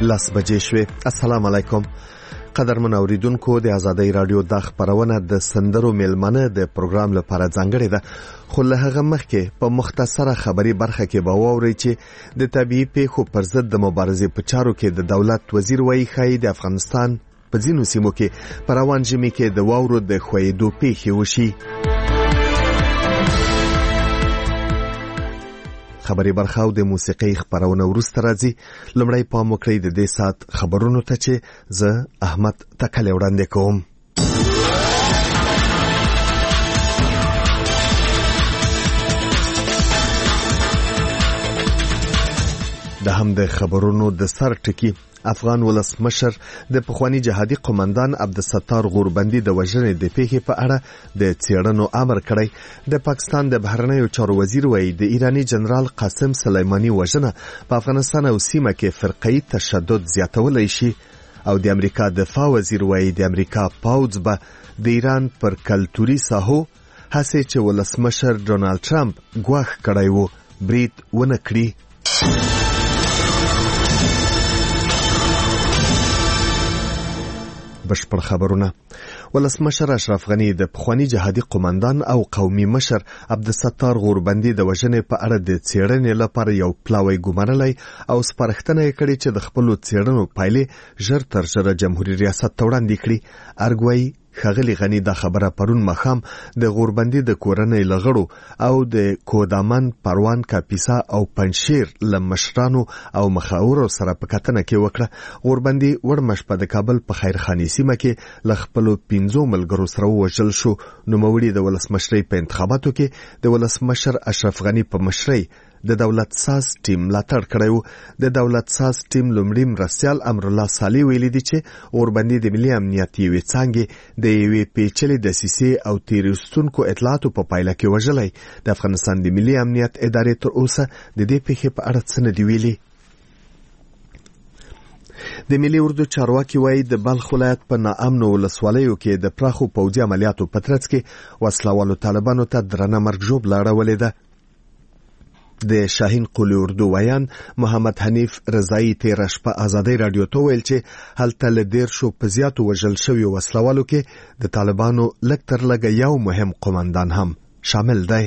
لس بجې شوې. السلام علیکم قدرمن اوریدونکو، د آزادۍ رادیو د خبرونه د سندرو میلمنه د پروګرام لپاره ځانګړې ده، خو له هغه مخکې په مختصره خبري برخه کې به واورئ چې د طبيعي پیښو پر ضد د مبارزې په چارو کې د دولت وزیر وایي ښایي د افغانستان په ځینو سیمو کې په روان ژمي کې د واورو د ښویېدو پیښې وشي. خبري برخه او د موسیقۍ خبرونه وروسته راځي. لومړی پام وکړئ د دې سات خبرونو ته چې زه احمد تکلی وړاندې کوم. د هم د خبرونو د سر ټکی افغان ولسمشر د پخوانی جهادي قومندان عبدالستار غوربندي د وژنې د پیښې په اړه د څېړنو امر کړی. د پاکستان د بهرنیو چارو وزیر وایي د ایرانی جنرال قاسم سلیمانی وژنه په افغانستان او سیمه کې فرقه‌ای تشدد زیاتولی شي، او د امریکا دفاع وزیر وایي د امریکا پوځ به د ایران پر کلتوري ساحو هڅې چې ولسمشر ډونالد ټرمپ ګواښ کړی و برید ونه کړي. بشپړ خبرونه. ولسمشر اشرف غنی د پخوانی جهادي قومندان او قومي مشر عبدالستار غوربندي د وژنې په اړه د څېړنې لپاره یو پلاوی ګمارلی او سپارښتنه یې کړې چې د خپلو څېړنو پایلې ژر تر ژره جمهوریت ریاست ته وړاندې کړي. ارګوي ښاغلي غنی دا خبره پرون ماښام د غوربندي د کورنۍ له غړو او د کودامن، پروان، کاپیسا او پنجشیر له مشرانو او مخاورو سره په کتنه کې وکړه. غوربندي وړمه شپه د کابل په خیرخاني سیمه کې له خپلو 15 ملګرو سره ووژل شو. نوموړي د ولسمشرۍ په انتخاباتو کې د ولسمشر اشرف غنی په مشرۍ د دولت ساز ټیم ملاتړ کړی. د دولت ساز ټیم لومړي مرستیال امرالله صالح ویلي دي چې غوربندي د ملي امنیت یوې څانګې د یوې پیچلې دسیسې او تیروستونکو اطلاعاتو په پایله کې وژلی. د افغانستان د ملي امنیت ادارې تر اوسه د دې پیښې په اړه څه نه دي ویلي. د ملي اردو چارواکي وایي د بلخ ولایت په ناامنو ولسوالیو کې د پراخو پوځي عملیاتو په ترڅ کې وسلوالو طالبانو ته درنه مرګ ژوبله اړولې ده. د شاهین قولي اردو ویان محمد حنیف رضایی تیره شپه آزادۍ رادیو ته ویل چې هلته له 10 په زیاتو وژل شویو وسلوالو کې د طالبانو لږ تر لږه یو مهم قومندان هم شامل دی.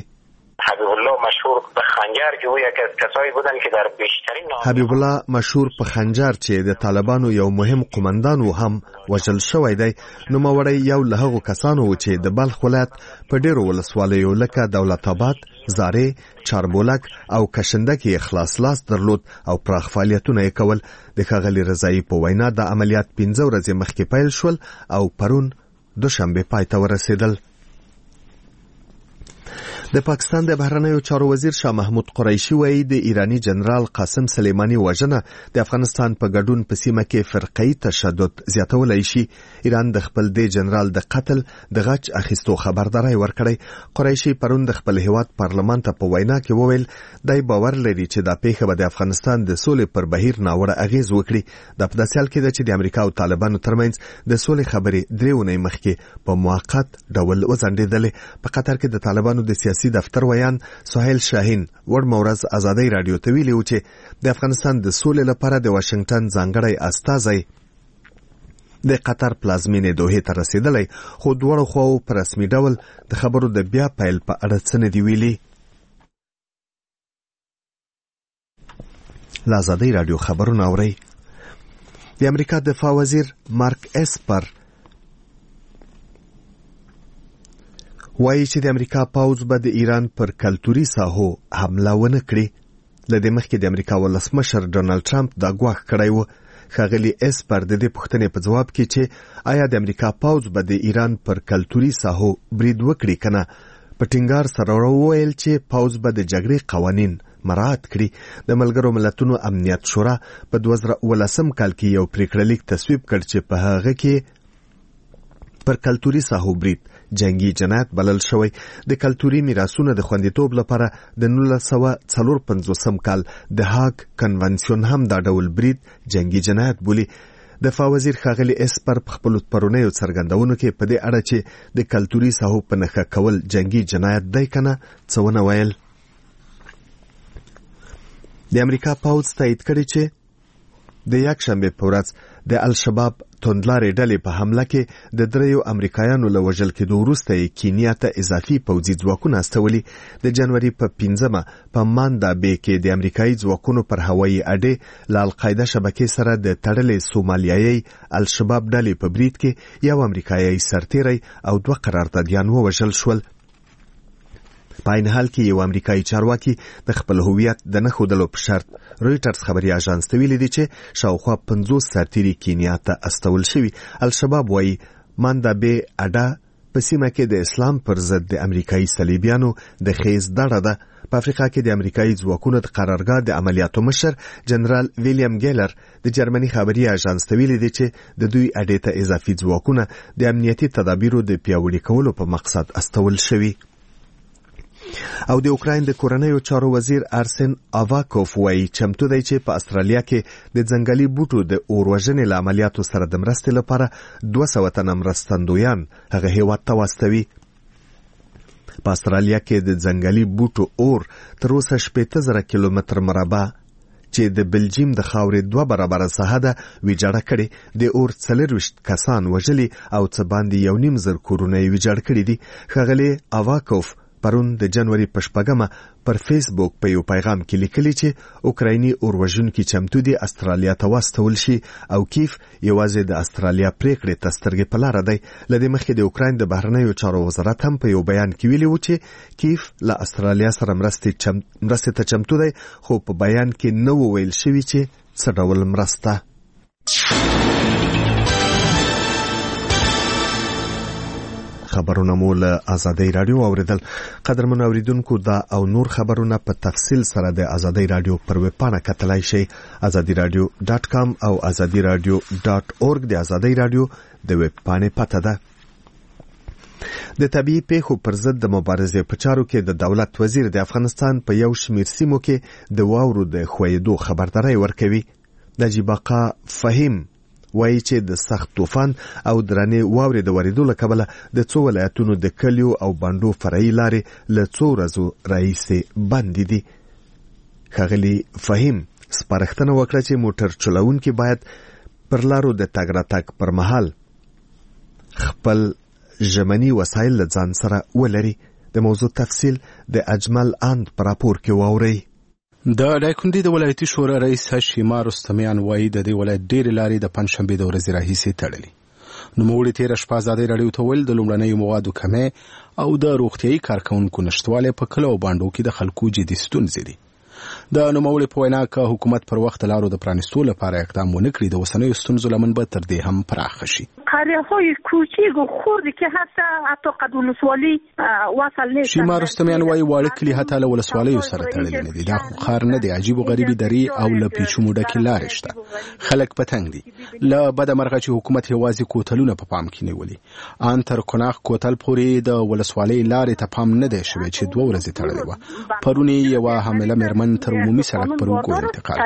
حبیب الله مشهور په خنجر چې د طالبانو یو مهم قومندان و هم وژل شوی دی. نوموړی یو له هغو کسانو و چې د بلخ ولایت په ډیرو ولسوالیو لکه دولت آباد، زارې، چاربولک او کشنده کې خلاص لاس درلود او پراخ فعالیتونه یې کول. د ښاغلي رضایی په وینا د عملیات 15 ورځې مخکې پیل شول او پرون دوشنبه پای ته ورسېدل. د پاکستان د بهرنیو چارو وزیر شاه محمود قریشي وایي د ایرانی جنرال قاسم سلیمانی وژنه د افغانستان په ګډون په سیمه کې فرقه‌ای تشدد زیاتولی شي. ایران د خپل د جنرال د قتل د غچ اخیستو خبرداري ورکړی. قریشي پرون د خپل هیواد پارلمان ته په وینا کې وویل دای باور لري چې دا پیښه به د افغانستان د سولې پر بهیر ناوړه اغیز وکړي. د په داسې حال کې ده چې د امریکا او طالبانو ترمنځ د سولې خبرې 3 اونۍ مخکې په موقت ډول وځنډېدلې. په قطر کې د طالبانو د سیاسي دفتر ویان سهیل شاهین وړمه ورځ آزادۍ رادیو ته ویلي و چې د افغانستان د سولې لپاره د واشنگټن ځانګړی استازی د قطر پلازمینې دوحې ته رسیدلی، خو دواړو خواو په رسمي ډول د خبرو د بیا پیل په اړه څه نه دي ویلي. له آزادۍ رادیو خبرونه اورئ. د امریکا دفاع وزیر مارک اسپر وایي چې د امریکا پوځ به د ایران پر کلتوري ساحو حمله ونه کړي. له دې مخکې د امریکا ولسمشر ډونالد ټرمپ دا ګواښ کړی و. ښاغلي اسپر د دې پوښتنې په ځواب کې چې آیا د امریکا پوځ به د ایران پر کلتوري ساحو برید وکړي کنه په ټینګار سره وویل چې پوځ به د جګړې قوانین مراعات کړي. د ملګرو ملتونو امنیت شورا په 2019 کال کې یو پریکړه لیک تصویب کړ چې په هغه کې پر کلتوري ساحو برید جنگي جنایت بلل شوی. د کلتوري میراثونو د خوندیتوب لپاره د 1954 کال د هاګ کنونشن هم دا ډول برید جنگي جنایت بولی. دفاع وزیر ښاغلي اسپر په خپلو پرونیو څرګندونو کې په دې اړه چې د کلتوري ساحو په نښه کول جنگي جنایت دی کنه څه ونه ویل. د امریکا پوځ تایید کړی چې د یکشنبه په ورځ د الشباب توندلارې ډلې په حمله کې د 3 امریکایانو له وژل کېدو وروسته کینیا ته اضافي پوځي ځواکونه استولي. د جنوري په 15 په ماندا بې کې د امریکایي ځواکونو پر هوایي اډې له القاعده شبکې سره د تړلې سومالیایي الشباب ډلې په برید کې یو امریکایي سرتیری او 2 قراردادیان ووژل شول. په عین حال کې یو امریکایي چارواکي د خپل هویت د نه ښودلو په شرط رویټرز خبري اژانس ته ویلي دي چې شاوخوا 50 سرتیري کینیا ته استول شوي. الشباب وايي ماندا بې اډه په سیمه کې د اسلام پر ضد د امریکایي صلیبیانو د خیز دړه ده. په افریقا کې د امریکایي ځواکونو د قرارګاه د عملیاتو مشر جنرال ویلیام ګیلر د جرمني خبري اژانس ته ویلي دي چې د دوی اډې ته اضافي ځواکونه د امنیتي تدابیرو د پیاوړي کولو په مقصد استول شوي. او د اوکراین د کورنیو چارو وزیر ارسن آواکوف وايي چمتو دی چې په استرالیا کې د ځنګلي بوټو د اور وژنې له عملیاتو سره د مرستې لپاره 200 تنه مرستندویان هغه هیواد ته واستوي. په استرالیا کې د ځنګلي بوټو اور تر اوسه 70,000 کیلومتر مربع چې د بلجیم د خاورې 2 برابره ساحه ده ویجاړه کړي. د اور 40 کسان وژلي او څه باندې 1.5 کورونه یې ویجاړ کړي دي. ښاغلی آواکوف پرون د جنوري په 8 پر فیسبوک په یو پیغام کې لیکلي چې اوکرایني اوروژونکي چمتو دي استرالیا ته واستول شي او کیف یوازې د استرالیا پریکړې ته سترګې په لاره دی. لدې مخکې د اوکراین د بهرنیو چارو وزارت هم په یو بیان کې ویلي و چې کیف له استرالیا سره مرستې ته چمتو دی، خو په بیان کې نه ویل شوی چې څه ډول مرسته. خبرونه مو له آزادۍ رادیو اوریدل. قدرمن اوریدونکو دا او نور خبرونه په تفصیل سره د آزادۍ رادیو پر ویب پاڼه کتلای شئ azadiradio.com او azadiradio.org. د آزادۍ رادیو د ویب پاڼې پته ده. د طبيعي پیښو پر ضد د مبارزې په چارو کې د دولت وزیر د افغانستان په یو شمیر سیمو کې د واورو د خویدو خبرداري ورکوي. نجیب آقا فهیم وایي چې د سخت طوفان او درنې واورې د ورېدو له کبله د څو ولایتونو د کلیو او بانډو فرعي لارې له څو ورځو راهیسې بندې دي. ښاغلي فهیم سپارښتنه وکړه چې موټر چلوونکي باید پر لارو د تګ راتګ پر مهال خپل ژمني وسایل له ځان سره ولري. د موضوع تفصیل د اجمل اند پر راپور کې واورئ. د دایکنډي د ولایتي شورا رئیس شیما رستمیان وایي د دې ولایت ډېرې لارې د پنځشنبې د ورځې راهیسې تړلې. نوموړي تېره شپه ازادۍ راډیو ته ویل د لومړنیو موادو کمې او د روغتیایي کارکوونکو نشتوالی په کلو او بانډو کې د خلکو جدي ستونزې دي. د نوموړي په وینا که حکومت پر وخت لارو د پرانیستو لپاره اقدام ونه کړي د اوسنیو ستونزو لمن به تر دې هم پراخه شي. قریه‌های کوچیک و خوردی که حتی قد ولسوالی وصل نیست. شیما رستمیان وایي واړه کلي حتی له ولسوالیو سره تړلي نه دي. دا خو ښار نه دی، عجیب و غریبي درې او له پیچومو ډکې لارې شته. خلک په تنګ دي. له بده مرغه چې حکومت یوازې کوتلونه په پام کې نیولي. ان تر کناغ کوتل پورې د ولسوالۍ لارې ته پام نه دی شوی چې 2 ورځې تړلې وه. پرون یوه حامله مېرمن تر عمومي سړک پر اوږو انتقال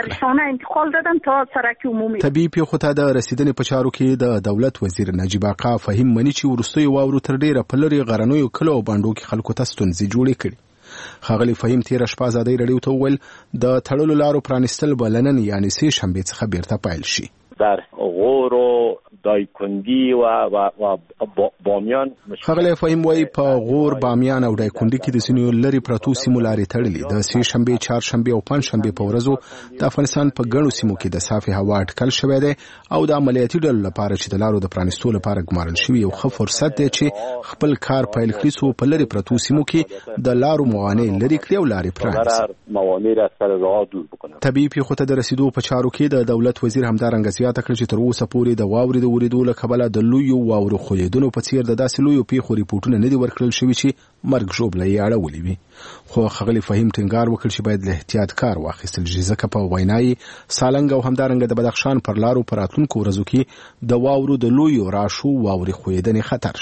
کړه. طبیعي پیښو ته د رسیدنې په چارو کې د دولت وزیر نجیب آقا فهیم مني چې وروستیو واورو تر ډیره په لرې غرنیو کلو او بانډو کې خلکو ته ستونزې جوړې کړي. ښاغلي فهیم تېره شپه ازادۍ راډیو ته وویل د تړلو لارو پرانیستل به له نن یعنې 3 شنبې څخه بیرته پیل شي. در غور و دایکندی و بامیان. ښاغلی فهیم وایي په غور، بامیان او دایکندي کې د ځینو لرې پرتو سیمو لارې تړلي. د 3 شنبې، 4 شنبې او 5 شنبې په ورځو د افغانستان په ګڼو سیمو کې د صافي هوا اټکل شوی دی او د عملیاتي ډلو لپاره چې د لارو د پرانیستو لپاره ګمارل شوي یو ښه فرصت دی چې خپل کار پیل کړي څو په لرې پرتو سیمو کې د لارو موانع لرې کړي او لارې پرانیزي. طبیعي پیښو ته د رسیدو په چارو کې د دولت وزیر همدارنګه زیاته کړه چې تر اوسه پورې د واورې د ورېدو له کبله د لویو واورو خویدنو په څیر د داسې لویو پیښو ریپورټونه نه دي ورکړل شوي چې مرګ ژوبله یې اړولې وي. خو ښاغلي فهیم ټینګار وکړ چې باید له احتیاط کار واخیستل شي، ځکه په وینا یې سالنګ او همدارنګه د بدخشان پر لارو په راتلونکو ورځو کې د واورو د لویو راشو واورې خویدنې خطر شته.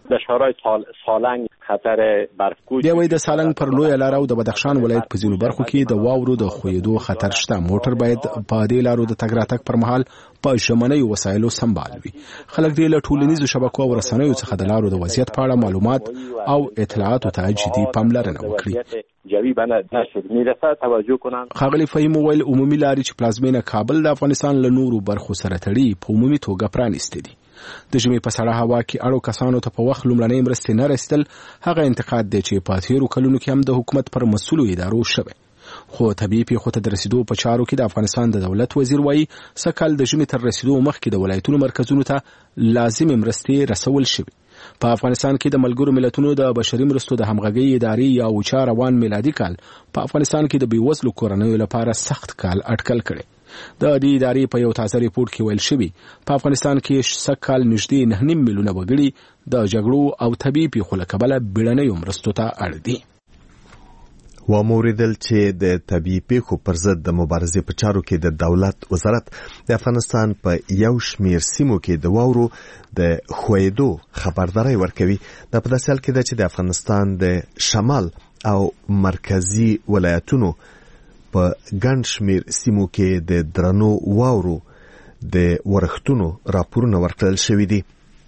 د شورای سالنگ خطر برفکوش دی وای د سالنگ پر لوی لار او د بدخشان ولایت په ځینو برخو کې د واورو د خویدو خطر شته. موټر باید په دې لارو د تګ راتګ پر مهال په ژمنۍ وسایلو سمبال وي. خلک دې له ټولنیزو شبکو او رسنیو څخه د لارو د وضعیت په اړه معلومات او اطلاعاتو ته جدي پاملرنه وکړي. جوی بنا نشد میرسه توجه کنن. خاغلی فهیم ویل عمومي لارې چې پلازمینه کابل د افغانستان له نورو برخو سره تړي په عمومي توګه پرانیستې دي. د ژمي په سړه هوا کې اړو کسانو ته په وخت لومړنۍ مرستې نه رسیدل هغه انتقاد دی چې په تیرو کلونو کې هم د حکومت پر مسؤلو ادارو شوی. خو طبيعي پیښو ته د رسیدو په چارو کې د افغانستان د دولت وزیر وایي سکهال د ژمي تر رسیدو مخکې د ولایتونو مرکزونو ته لازمي مرستې رسول شوي. په افغانستان کې د ملګرو ملتونو د بشري مرستو د همغږۍ ادارې یا اوچا روان میلادي کال په افغانستان کې د بیوزلو کورنیو لپاره سخت کال اټکل کړي. د دې ادارې په یو تازه ریپورت کې ویل شوی په افغانستان کې سکهال نږدې 9 میلیونه وګړي د جګړو او طبيعي پیښو له کبله بیړنیو مرستو ته اړ دي. وموریدل چې د طبيعي پیښو پر ضد د مبارزې په چارو کې د دولت وزارت د افغانستان په یو شمیر سیمو کې د واورو د خویدو خبرداري ورکوي. د په داسې حال کې چې د افغانستان د شمال او مرکزی ولایتونو په ګڼ شمیر سیمو کې د درنو واورو د ورښتونو راپورونه ورکړل شوي دي.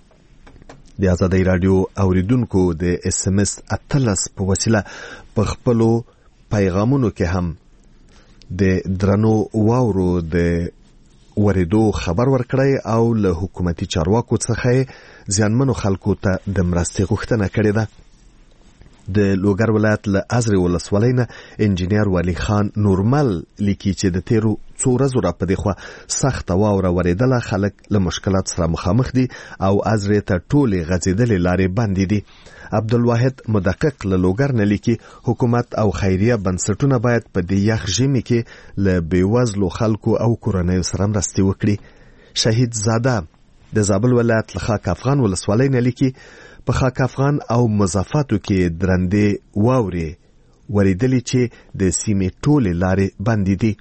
د آزادۍ رادیو اوریدونکو د اس ام اس 13 په وسیله په خپلو پیغامونو کې هم د درنو واورو د ورېدو خبر ورکړی او له حکومتي چارواکو څخه ځانمنو خلکو ته د مرستې غوښتنه کړې ده. د لوګر ولایت له ازرې ولسوالۍ نه انجینیر ولی خان نورمل لیکي چې د تیرو څو ورځو راپدې خوا سخته واوره ورېدله، خلک له مشکلات سره مخامخ دي او ازرې ته ټولې غځېدلې لارې بندې دي. عبدالواحد مدقق له لوګر نه لیکي حکومت او خیریه بنسټونه باید په دې یخ ژمي کې له بېوزلو خلکو او کورنیو سره مرستې وکړي. شهید زاده د زابل ولایت له خاک افغان ولسوالۍ نه لیکي په خاک افغان او مضافاتو کې درندې واورې ورېدلې چې د سیمې ټولې لارې بندې دي.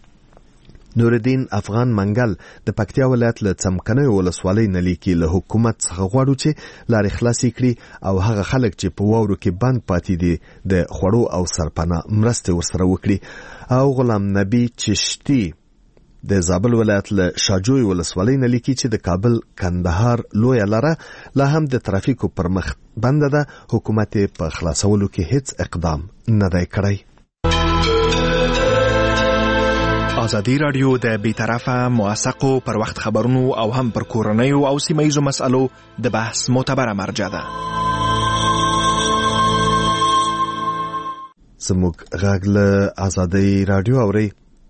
نوردین افغان منګل د پکتیا ولایت له څمکنیو ولسوالۍ نه لیکي له حکومت څخه غواړو چې لارې خلاصې کړي او هغه خلک چې په واورو کې بند پاتې دي د خوړو او سرپناه مرستې ورسره وکړي. او غلام نبی چشتي د زابل ولایت له شاجوی ولسوالۍ نه لیکي چې د کابل کندهار لویه لاره لا هم د ترافیکو پر مخ بنده ده، حکومت په خلاصولو کې هیڅ اقدام نه دی کړی. ازادي رادیو د بیطرفه موثقو پر وخت خبرونو او هم پر کورنیو او سیمه‌ییزو مسألو د بحث معتبره مرجع ده. زموږ غږ له ازادي رادیو اوري.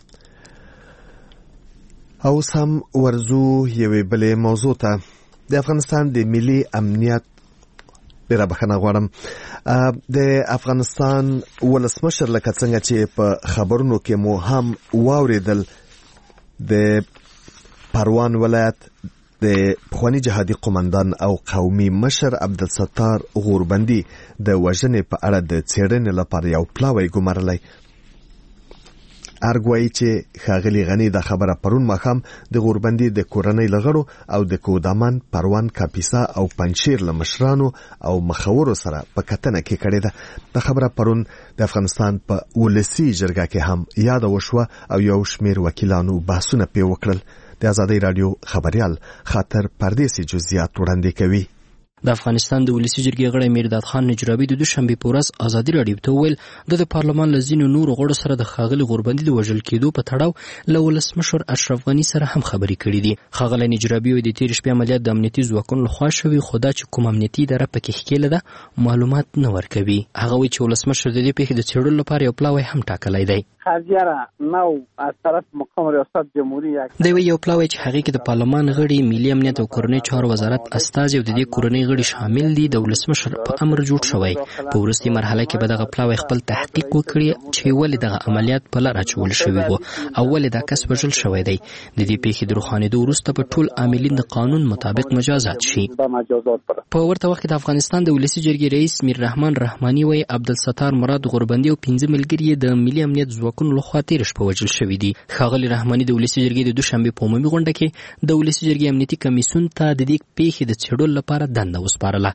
او سم ورزو یوې بلې موضوع ته. د افغانستان د ملي امنیت ډیره بخښنه غواړم. د افغانستان ولسمشر لکه څنګه چې په خبرونو کې مو هم واوریدل د پروان ولایت د پخوانی جهادي قومندان او قومي مشر عبدالستار غوربندي د وژنې په اړه د څېړنې لپاره یو پلاوی ګمارلی. ارګوایي چې ښاغلي غني دا خبره پرون ماښام د غوربندي د کورنۍ لغړو او د کودامان پروان کاپیسا او پنشیر له مشرانو او مخورو سره په کتنه کې کړې ده. دا خبره پرون د افغانستان په ولسي جرګه کې هم یاد وشوه او یو شمیر وکیلانو بحثونه پې وکړل. د آزادۍ رادیو خبریال خاطر پردیسي جزئیات وړاندې کوي. د افغانستان د ولسي جرګې غړی میرداد خان نجرابي د دوشنبه په ورځ ازادي رادیو ته ویل د پارلمان له ځینو نورو غړو سره د ښاغلي غوربندي د وژل کېدو په تړاو له ولسمشر اشرف غني سره هم خبرې کړې دي. ښاغلی نجرابي وایي د تېرې شپې عملیات د امنیتي ځواکونو لخوا شوي، خو دا چې کوم امنیتي اداره پکې ښکېله ده معلومات نه ورکوي. هغه وایي چې ولسمشر د دې پیښې د څېړلو لپاره یو پلاوی هم ټاکلی دی. از طرف مقام ریاست جمهوری دوی یو پلاوی چې هغه کې د پارلمان غړي، ملي امنیت او کورنۍ چارو وزارت استازي او د دې کورنۍ غړي شامل دي د ولسمشر په امر جوړ شوی. په وروستي مرحله کې به دغه پلاوی خپل تحقیق وکړي چې ولې دغه عملیات په لار اچول شوي وو او ولې دا کس وژل شوی دی. د دې پیښې د روښانېدو وروسته په ټول عاملین د قانون مطابق مجازات شي. په ورته وخت کې د افغانستان د ولسي جرګې رئیس میر رحمان رحماني وایي عبدالستار مراد غوربندي او 15 ملګري د ملي امنیت ځواکونو لخوا تیر شپه وژل شوي دي. ښاغلي رحماني د ولسي جرګې د دوشنبې په عمومي غونډه کې د ولسي جرګې امنیتي کمیسیون ته د دې پیښې د څېړلو لپاره دنده وسپارله.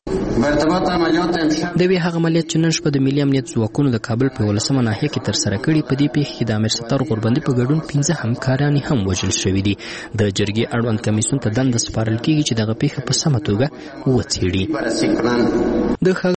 د وی هغه عملیات چې نن شپه د ملي امنیت ځواکونو د کابل په 11مه ناحیه کې ترسره کړي، په دې پیښه کې د امیر ستار غوربندي په ګډون 15 همکاران هم وژل شوي دي. د جرګې اړوند کمیسیون ته دنده سپارل کیږي چې دغه پیښه په سمه توګه وڅېړي.